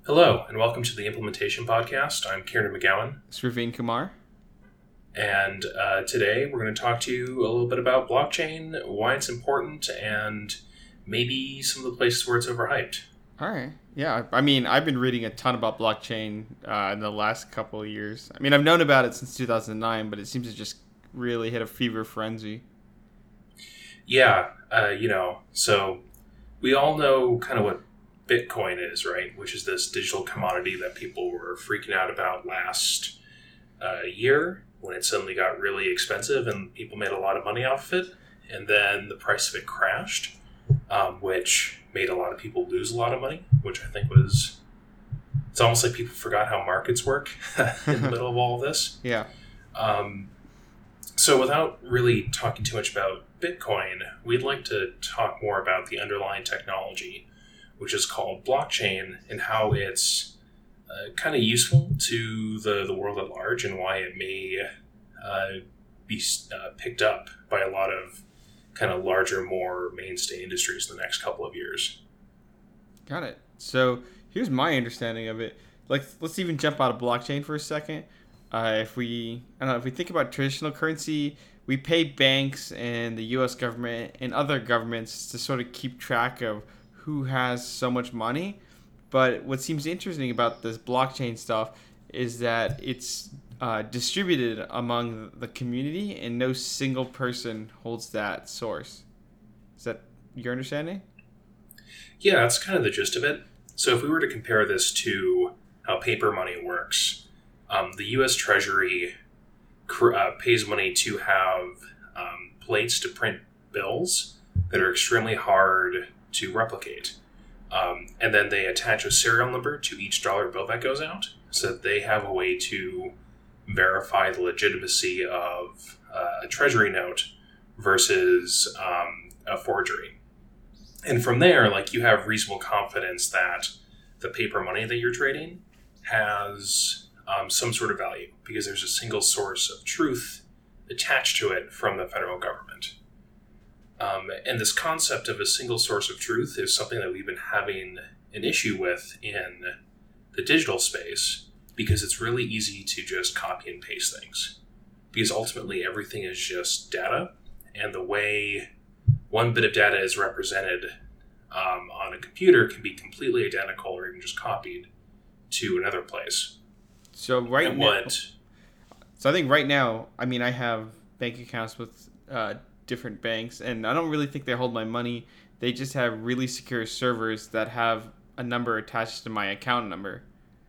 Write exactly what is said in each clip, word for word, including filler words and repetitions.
Hello, and welcome to the Implementation Podcast. I'm Kieran McGowan. It's Raveen Kumar. And uh, today we're going to talk to you a little bit about blockchain, why it's important, and maybe some of the places where it's overhyped. All right. Yeah. I mean, I've been reading a ton about blockchain uh, in the last couple of years. I mean, I've known about it since two thousand nine, but it seems to just really hit a fever frenzy. Yeah. Uh, you know, so we all know kind of what Bitcoin is, right? Which is this digital commodity that people were freaking out about last uh, year when it suddenly got really expensive and people made a lot of money off of it. And then the price of it crashed, um, which made a lot of people lose a lot of money, which I think was... It's almost like people forgot how markets work in the middle of all of this. Yeah. Um, so without really talking too much about Bitcoin, we'd like to talk more about the underlying technology, which is called blockchain, and how it's uh, kind of useful to the, the world at large and why it may uh, be uh, picked up by a lot of kind of larger, more mainstay industries in the next couple of years. Got it. So here's my understanding of it. Like, let's even jump out of blockchain for a second. Uh, if we, I don't know, if we think about traditional currency, we pay banks and the U S government and other governments to sort of keep track of who has so much money. But what seems interesting about this blockchain stuff is that it's uh, distributed among the community and no single person holds that source. Is that your understanding? Yeah, that's kind of the gist of it. So if we were to compare this to how paper money works, um, the U S Treasury cr- uh, pays money to have um, plates to print bills that are extremely hard to replicate. Um, and then they attach a serial number to each dollar bill that goes out so that they have a way to verify the legitimacy of uh, a treasury note versus um, a forgery. And from there, like, you have reasonable confidence that the paper money that you're trading has um, some sort of value because there's a single source of truth attached to it from the federal government. Um, and this concept of a single source of truth is something that we've been having an issue with in the digital space because it's really easy to just copy and paste things. Because ultimately everything is just data, and the way one bit of data is represented um, on a computer can be completely identical or even just copied to another place. So right and now, what, so I think right now, I mean, I have bank accounts with uh, different banks, and I don't really think they hold my money. They just have really secure servers that have a number attached to my account number.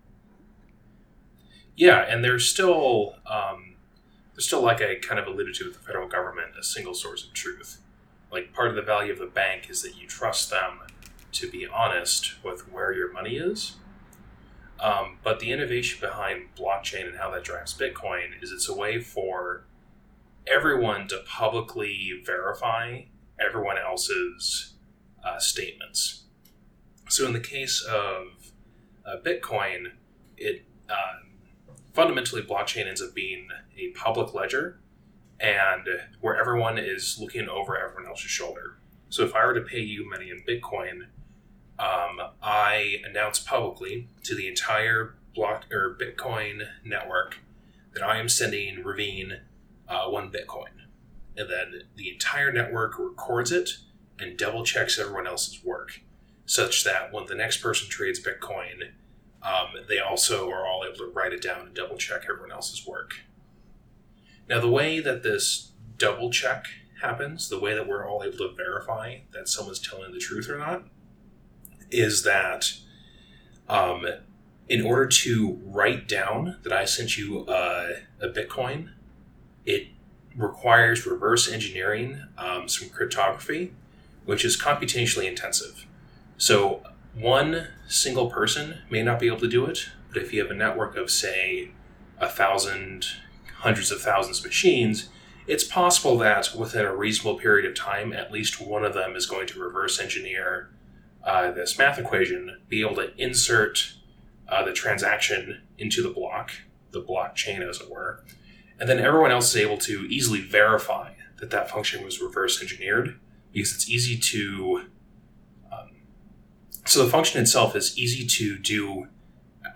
Yeah, and there's still, um, there's still, like I kind of alluded to with the federal government, a single source of truth. Like, part of the value of the bank is that you trust them to be honest with where your money is. Um, but the innovation behind blockchain and how that drives Bitcoin is it's a way for everyone to publicly verify everyone else's uh, statements. So in the case of uh, Bitcoin, it uh, fundamentally blockchain ends up being a public ledger and where everyone is looking over everyone else's shoulder. So if I were to pay you money in Bitcoin, um, I announce publicly to the entire block or Bitcoin network that I am sending Raveen Uh, one Bitcoin. And then the entire network records it and double checks everyone else's work, such that when the next person trades Bitcoin, um, they also are all able to write it down and double check everyone else's work. Now, the way that this double check happens, the way that we're all able to verify that someone's telling the truth or not, is that um, in order to write down that I sent you uh, a Bitcoin, it requires reverse engineering um, some cryptography, which is computationally intensive. So one single person may not be able to do it, but if you have a network of, say, a thousand, hundreds of thousands of machines, it's possible that within a reasonable period of time, at least one of them is going to reverse engineer uh, this math equation, be able to insert uh, the transaction into the block, the blockchain as it were, and then everyone else is able to easily verify that that function was reverse engineered because it's easy to... Um, so the function itself is easy to do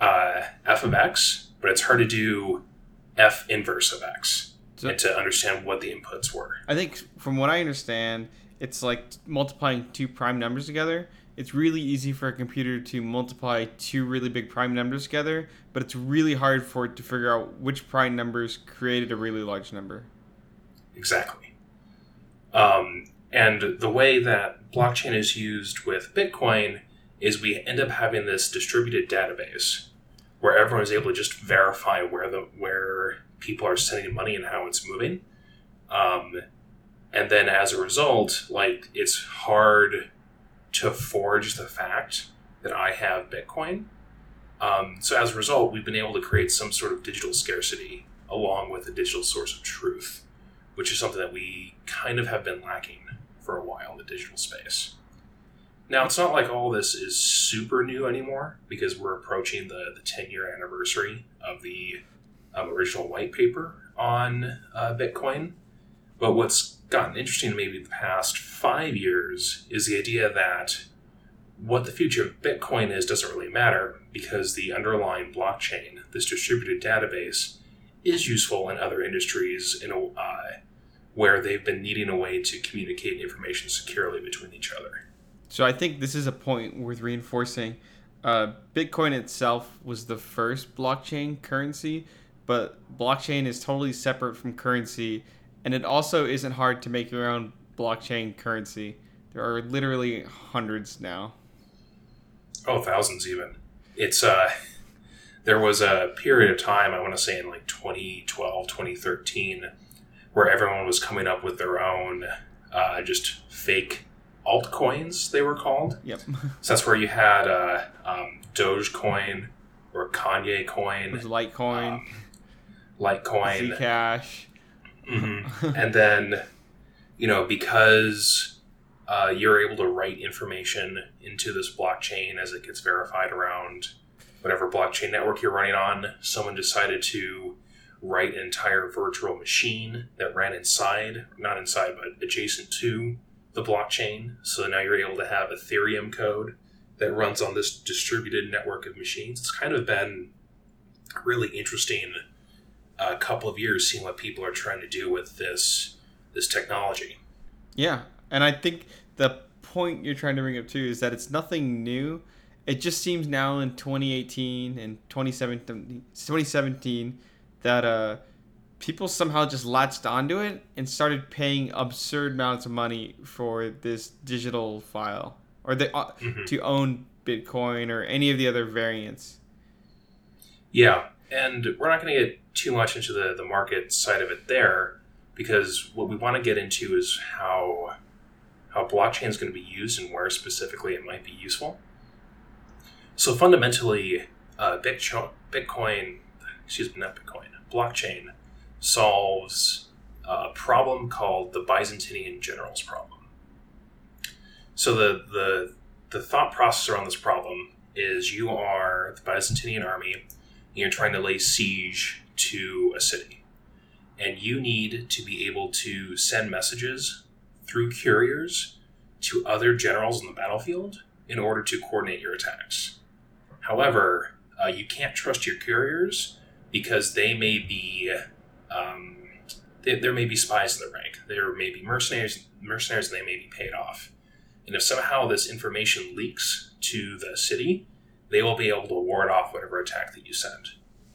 uh, f of x, but it's hard to do f inverse of x so, and to understand what the inputs were. I think from what I understand, it's like multiplying two prime numbers together. It's really easy for a computer to multiply two really big prime numbers together, but it's really hard for it to figure out which prime numbers created a really large number. Exactly. Um, and the way that blockchain is used with Bitcoin is we end up having this distributed database where everyone is able to just verify where the where people are sending money and how it's moving. Um, and then as a result, like it's hard to forge the fact that I have Bitcoin. Um, so as a result, we've been able to create some sort of digital scarcity along with a digital source of truth, which is something that we kind of have been lacking for a while in the digital space. Now, it's not like all this is super new anymore because we're approaching the, the ten-year anniversary of the um, original white paper on uh, Bitcoin. But what's gotten interesting to maybe the past five years is the idea that what the future of Bitcoin is doesn't really matter because the underlying blockchain, this distributed database, is useful in other industries in a, uh, where they've been needing a way to communicate information securely between each other. So I think this is a point worth reinforcing. Uh, Bitcoin itself was the first blockchain currency, but blockchain is totally separate from currency, and it also isn't hard to make your own blockchain currency. There are literally hundreds now. Oh, thousands even. It's uh, there was a period of time, I want to say in like twenty twelve, twenty thirteen, where everyone was coming up with their own uh, just fake altcoins, they were called. Yep. So that's where you had uh, um, Dogecoin or Kanye coin. There's Litecoin. Um, Litecoin. Zcash. Mm-hmm. And then, you know, because uh, you're able to write information into this blockchain as it gets verified around whatever blockchain network you're running on, someone decided to write an entire virtual machine that ran inside, not inside, but adjacent to the blockchain. So now you're able to have Ethereum code that runs on this distributed network of machines. It's kind of been a really interesting uh, couple of years seeing what people are trying to do with this this technology. Yeah, and I think the point you're trying to bring up too is that it's nothing new. It just seems now in twenty eighteen and twenty seventeen that uh, people somehow just latched onto it and started paying absurd amounts of money for this digital file or the, uh, mm-hmm. to own Bitcoin or any of the other variants. Yeah, and we're not going to get too much into the, the market side of it there because what we want to get into is how how blockchain is going to be used and where specifically it might be useful. So fundamentally, uh, Bitcoin, excuse me, not Bitcoin, blockchain solves a problem called the Byzantine generals problem. So the, the, the thought process around this problem is you are the Byzantine army and you're trying to lay siege to a city. And you need to be able to send messages through couriers to other generals on the battlefield in order to coordinate your attacks. However, uh, you can't trust your couriers because they may be, um, they, there may be spies in the rank. There may be mercenaries, mercenaries, and they may be paid off. And if somehow this information leaks to the city, they will be able to ward off whatever attack that you send.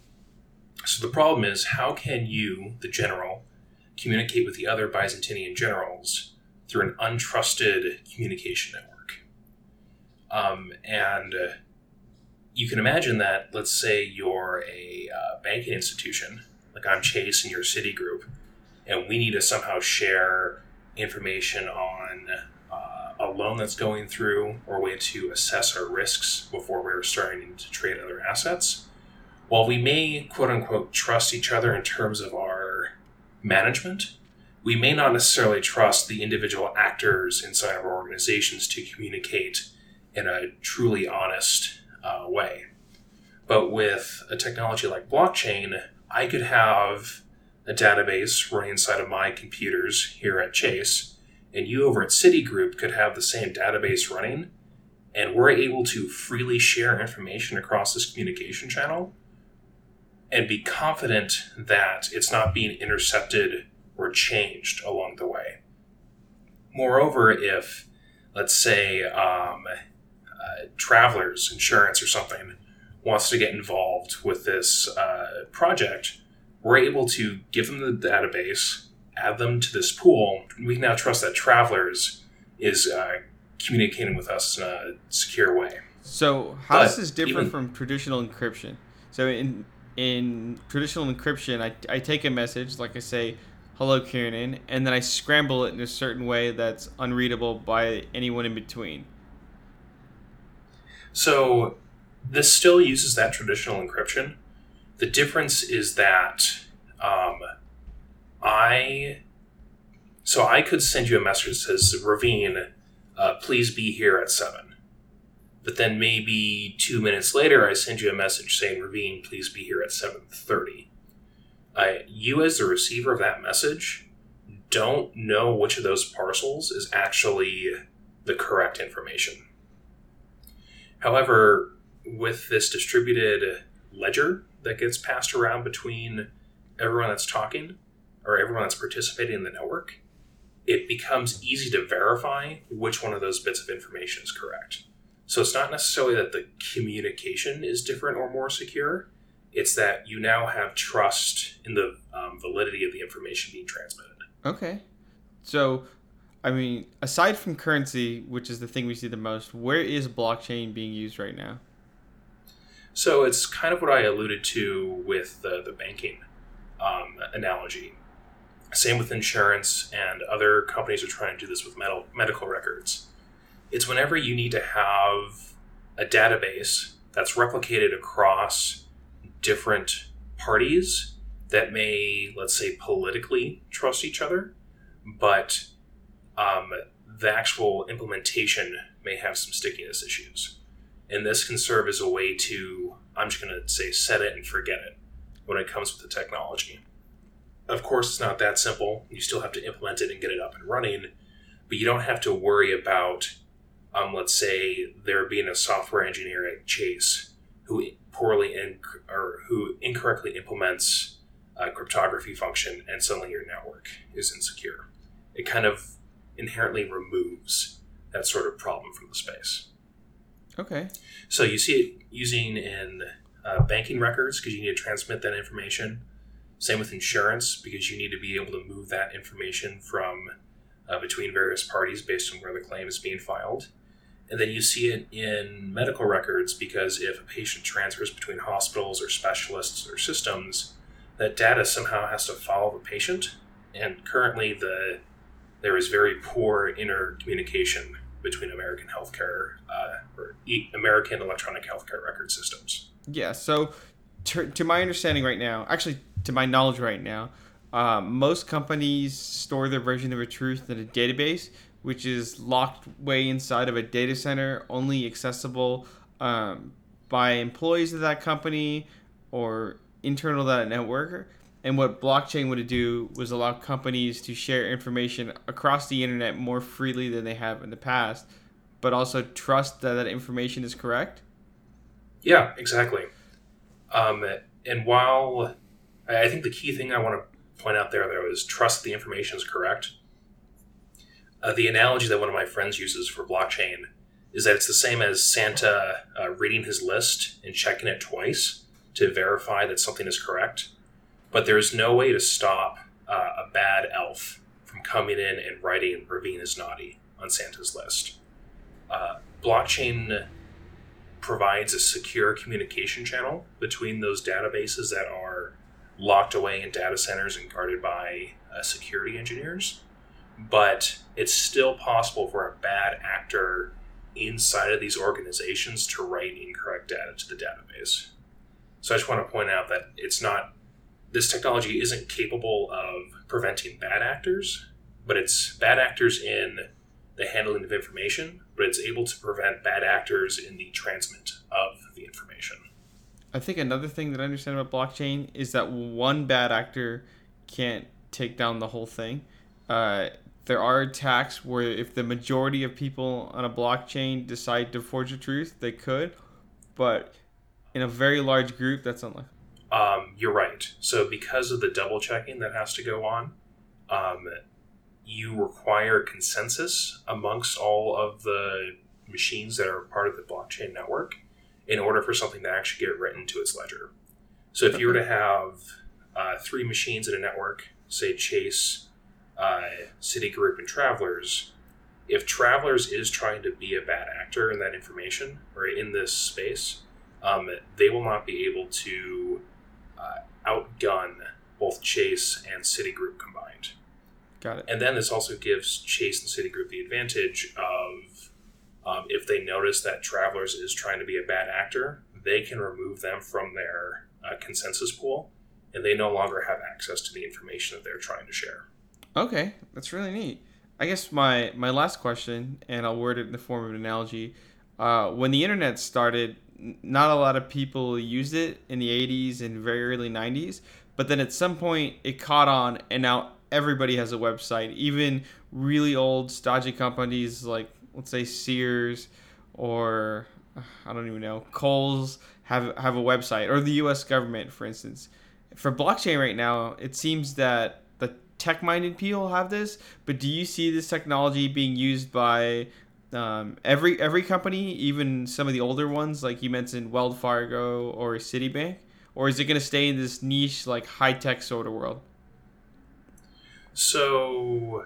So the problem is, how can you, the general, communicate with the other Byzantine generals through an untrusted communication network? Um, and... Uh, You can imagine that, let's say you're a uh, banking institution, like I'm Chase and you're Citigroup, and we need to somehow share information on uh, a loan that's going through or a way to assess our risks before we're starting to trade other assets. While we may, quote unquote, trust each other in terms of our management, we may not necessarily trust the individual actors inside of our organizations to communicate in a truly honest Uh, way. But with a technology like blockchain, I could have a database running inside of my computers here at Chase, and you over at Citigroup could have the same database running, and we're able to freely share information across this communication channel and be confident that it's not being intercepted or changed along the way. Moreover, if, let's say, um, uh, Travelers Insurance or something wants to get involved with this uh, project, we're able to give them the database, add them to this pool. We can now trust that Travelers is uh, communicating with us in a secure way. So how But does this differ even- from traditional encryption? So in in traditional encryption, I, I take a message, like I say, hello, Kieran, and then I scramble it in a certain way that's unreadable by anyone in between. So this still uses that traditional encryption. The difference is that um, I... So I could send you a message that says, Ravine, uh, please be here at seven. But then maybe two minutes later, I send you a message saying, Ravine, please be here at seven thirty. Uh, you, as the receiver of that message, don't know which of those parcels is actually the correct information. However, with this distributed ledger that gets passed around between everyone that's talking or everyone that's participating in the network, it becomes easy to verify which one of those bits of information is correct. So it's not necessarily that the communication is different or more secure. It's that you now have trust in the um, validity of the information being transmitted. Okay. So, I mean, aside from currency, which is the thing we see the most, where is blockchain being used right now? So it's kind of what I alluded to with the, the banking um, analogy. Same with insurance, and other companies are trying to do this with med- medical records. It's whenever you need to have a database that's replicated across different parties that may, let's say, politically trust each other, but um, the actual implementation may have some stickiness issues. And this can serve as a way to, I'm just going to say, set it and forget it when it comes with the technology. Of course, it's not that simple. You still have to implement it and get it up and running, but you don't have to worry about, um, let's say, there being a software engineer at Chase who poorly inc- or who incorrectly implements a cryptography function, and suddenly your network is insecure. It kind of inherently removes that sort of problem from the space. Okay. So you see it using in uh, banking records because you need to transmit that information. Same with insurance because you need to be able to move that information from uh, between various parties based on where the claim is being filed. And then you see it in medical records because if a patient transfers between hospitals or specialists or systems, that data somehow has to follow the patient. And currently the there is very poor intercommunication between American healthcare uh, or e- American electronic healthcare record systems. Yeah, so to, to my understanding right now, actually to my knowledge right now, uh, most companies store their version of a truth in a database, which is locked way inside of a data center, only accessible um, by employees of that company or internal to that network. And what blockchain would do was allow companies to share information across the internet more freely than they have in the past, but also trust that that information is correct. Yeah, exactly. Um, and while I think the key thing I want to point out there, though, is trust the information is correct. Uh, the analogy that one of my friends uses for blockchain is that it's the same as Santa uh, reading his list and checking it twice to verify that something is correct. But there's no way to stop uh, a bad elf from coming in and writing Ravine is naughty on Santa's list. Uh, blockchain provides a secure communication channel between those databases that are locked away in data centers and guarded by uh, security engineers. But it's still possible for a bad actor inside of these organizations to write incorrect data to the database. So I just want to point out that it's not, this technology isn't capable of preventing bad actors, but it's bad actors in the handling of information, but it's able to prevent bad actors in the transmit of the information. I think another thing that I understand about blockchain is that one bad actor can't take down the whole thing. Uh, there are attacks where if the majority of people on a blockchain decide to forge the truth, they could. But in a very large group, that's unlikely. Um, you're right. So because of the double checking that has to go on, um, you require consensus amongst all of the machines that are part of the blockchain network in order for something to actually get written to its ledger. So if you were to have uh, three machines in a network, say Chase, uh, Citigroup, and Travelers, if Travelers is trying to be a bad actor in that information or in this space, um, they will not be able to uh, outgun both Chase and Citigroup combined. Got it. And then this also gives Chase and Citigroup the advantage of um, if they notice that Travelers is trying to be a bad actor, they can remove them from their uh, consensus pool, and they no longer have access to the information that they're trying to share. Okay, that's really neat. I guess my, my last question, and I'll word it in the form of an analogy. Uh, when the internet started, not a lot of people used it in the eighties and very early nineties, but then at some point it caught on, and now everybody has a website. Even really old, stodgy companies like, let's say, Sears or, I don't even know, Kohl's have, have a website, or the U S government, for instance. For blockchain right now, it seems that the tech-minded people have this, but do you see this technology being used by um, every every company, even some of the older ones, like you mentioned, Wells Fargo or Citibank? Or is it going to stay in this niche, like, high-tech sort of world? So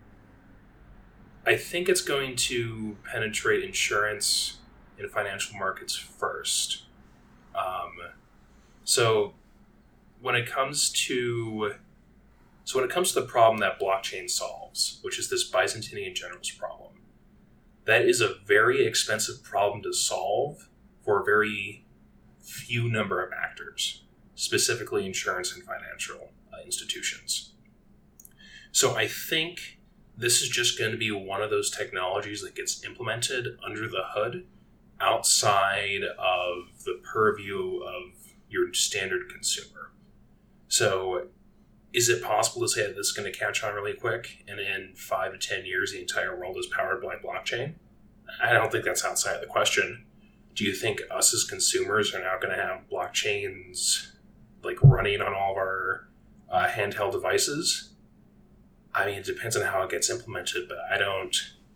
I think it's going to penetrate insurance and financial markets first. Um, so when it comes to so when it comes to the problem that blockchain solves, which is this Byzantine generals problem, that is a very expensive problem to solve for a very few number of actors, specifically insurance and financial uh, institutions. So I think this is just going to be one of those technologies that gets implemented under the hood outside of the purview of your standard consumer. So is it possible to say that this is going to catch on really quick and in five to ten years the entire world is powered by blockchain? I don't think that's outside of the question. Do you think us as consumers are now going to have blockchains like running on all of our uh, handheld devices? I mean, it depends on how it gets implemented, but I don't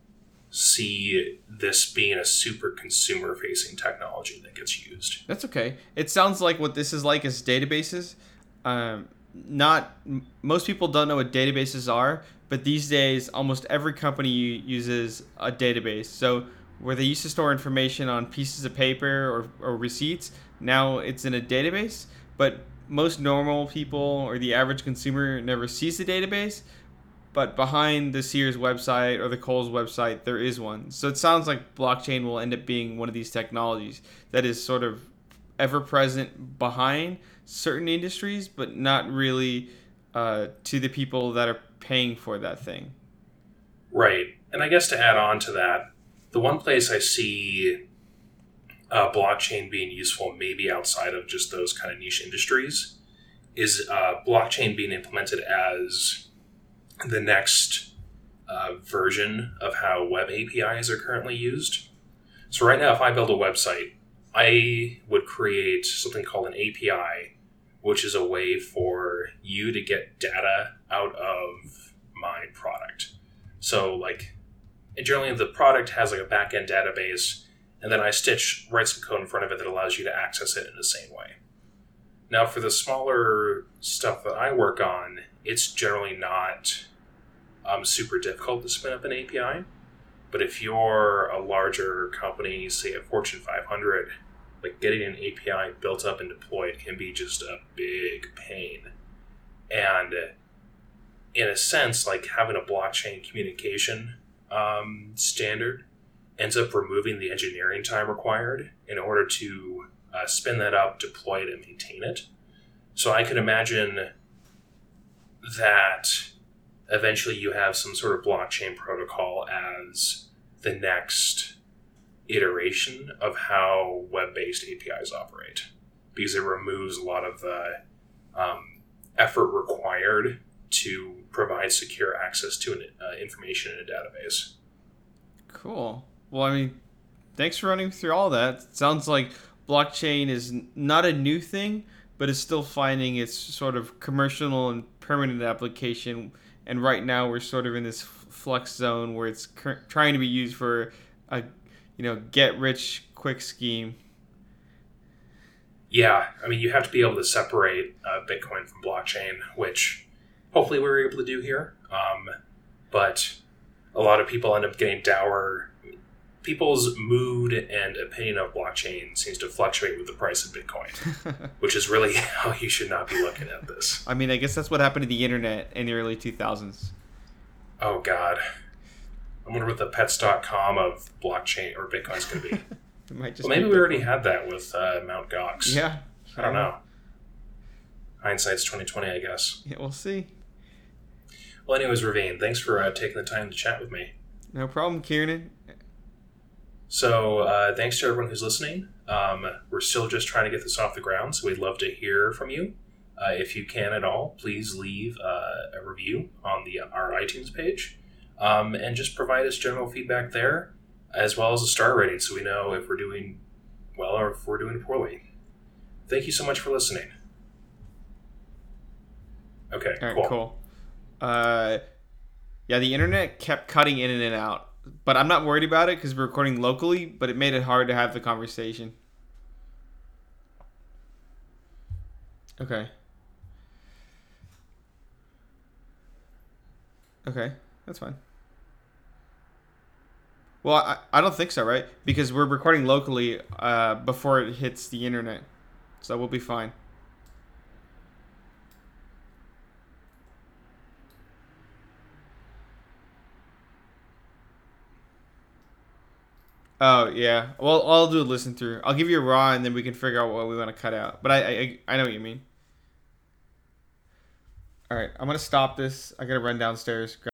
see this being a super consumer-facing technology that gets used. That's okay. It sounds like what this is like is databases. Um, not most people don't know what databases are, but these days almost every company uses a database. So where they used to store information on pieces of paper or, or receipts, now it's in a database. But most normal people or the average consumer never sees the database. But behind the Sears website or the Kohl's website, there is one. So it sounds like blockchain will end up being one of these technologies that is sort of ever present behind certain industries, but not really uh, to the people that are paying for that thing. Right. And I guess to add on to that, the one place I see uh, blockchain being useful, maybe outside of just those kind of niche industries, is uh, blockchain being implemented as the next uh, version of how web A P Is are currently used. So right now, if I build a website, I would create something called an A P I, which is a way for you to get data out of my product. So like, and generally the product has like a back-end database, and then I stitch, write some code in front of it that allows you to access it in the same way. Now for the smaller stuff that I work on, it's generally not um, super difficult to spin up an A P I. But if you're a larger company, say a Fortune five hundred, like getting an A P I built up and deployed can be just a big pain. And in a sense, like having a blockchain communication um, standard ends up removing the engineering time required in order to uh, spin that up, deploy it, and maintain it. So I could imagine that eventually you have some sort of blockchain protocol as the next iteration of how web-based A P Is operate, because it removes a lot of the um, effort required to provide secure access to an, uh, information in a database. Cool. Well, I mean, thanks for running through all that. It sounds like blockchain is not a new thing, but is still finding its sort of commercial and permanent application. And right now, we're sort of in this flux zone where it's cur- trying to be used for a, you know, get rich quick scheme. Yeah, I mean, you have to be able to separate uh, Bitcoin from blockchain, which hopefully we were able to do here. Um, but a lot of people end up getting dour. People's mood and opinion of blockchain seems to fluctuate with the price of Bitcoin, which is really how you should not be looking at this. I mean, I guess that's what happened to the internet in the early two thousands. Oh, God. I wonder what the pets dot com of blockchain or Bitcoin's going to be. It might just Well, maybe be we already had that with uh, Mount Gox. Yeah. I don't know. Hindsight's twenty twenty, I guess. Yeah, we'll see. Well, anyways, Ravine, thanks for uh, taking the time to chat with me. No problem, Kieran. So, uh, thanks to everyone who's listening. Um, we're still just trying to get this off the ground, so we'd love to hear from you. Uh, if you can at all, please leave uh, a review on the our iTunes page, um, and just provide us general feedback there, as well as a star rating, so we know if we're doing well or if we're doing poorly. Thank you so much for listening. Okay, All right, cool. cool. Uh, yeah, the internet kept cutting in and in and out. But I'm not worried about it because we're recording locally, but it made it hard to have the conversation. Okay. Okay, that's fine. Well, I, I don't think so, right? Because we're recording locally uh, before it hits the internet. So we'll be fine. Oh yeah. Well, I'll do a listen through. I'll give you a raw, and then we can figure out what we want to cut out. But I, I, I know what you mean. All right, I'm gonna stop this. I gotta run downstairs.